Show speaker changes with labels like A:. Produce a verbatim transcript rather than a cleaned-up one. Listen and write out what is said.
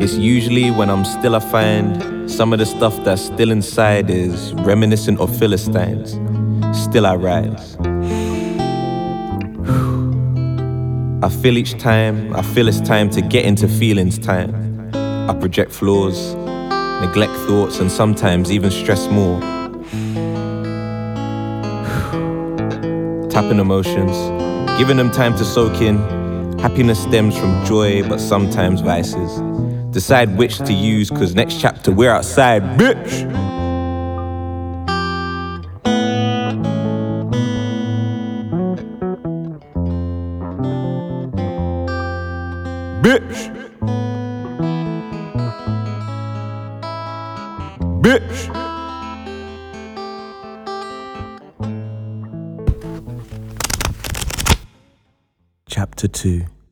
A: It's usually when I'm still I find some of the stuff that's still inside is reminiscent of Philistines. Still I rise. I feel each time, I feel it's time to get into feelings time. I project flaws, neglect thoughts, and sometimes even stress more. Tapping emotions, giving them time to soak in. Happiness stems from joy, but sometimes vices. Decide which to use, cause next chapter we're outside, bitch! Bitch! Bitch! Chapter two.